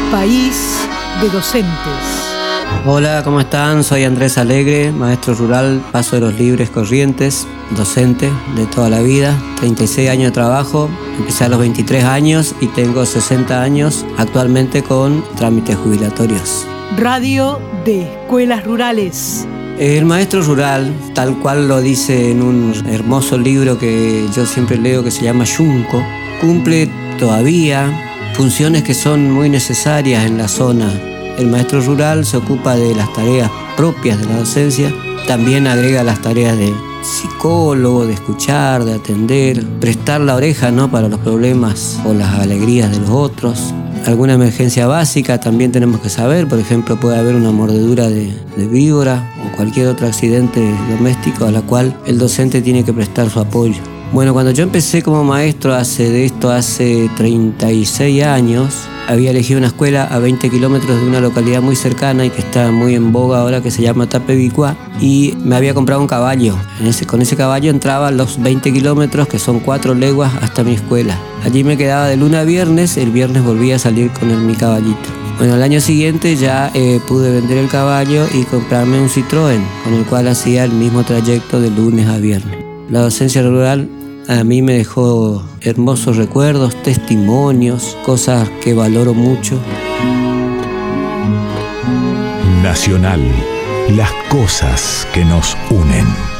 País de docentes. Hola, ¿cómo están? Soy Andrés Alegre, maestro rural, Paso de los Libres Corrientes, docente de toda la vida, 36 años de trabajo, empecé a los 23 años y tengo 60 años actualmente con trámites jubilatorios. Radio de Escuelas Rurales. El maestro rural, tal cual lo dice en un hermoso libro que yo siempre leo que se llama Yunco, cumple todavía funciones que son muy necesarias en la zona. El maestro rural se ocupa de las tareas propias de la docencia, también agrega las tareas de psicólogo, de escuchar, de atender, prestar la oreja, ¿no?, para los problemas o las alegrías de los otros. Alguna emergencia básica también tenemos que saber, por ejemplo, puede haber una mordedura de víbora o cualquier otro accidente doméstico a la cual el docente tiene que prestar su apoyo. Bueno, cuando yo empecé como maestro hace 36 años, había elegido una escuela a 20 kilómetros de una localidad muy cercana y que está muy en boga ahora, que se llama Tapebicuá, y me había comprado un caballo. Con ese caballo entraba a los 20 kilómetros, que son 4 leguas, hasta mi escuela. Allí me quedaba de lunes a viernes, el viernes volvía a salir con mi caballito. Bueno, al año siguiente ya pude vender el caballo y comprarme un Citroën, con el cual hacía el mismo trayecto de lunes a viernes. La docencia rural a mí me dejó hermosos recuerdos, testimonios, cosas que valoro mucho. Nacional, las cosas que nos unen.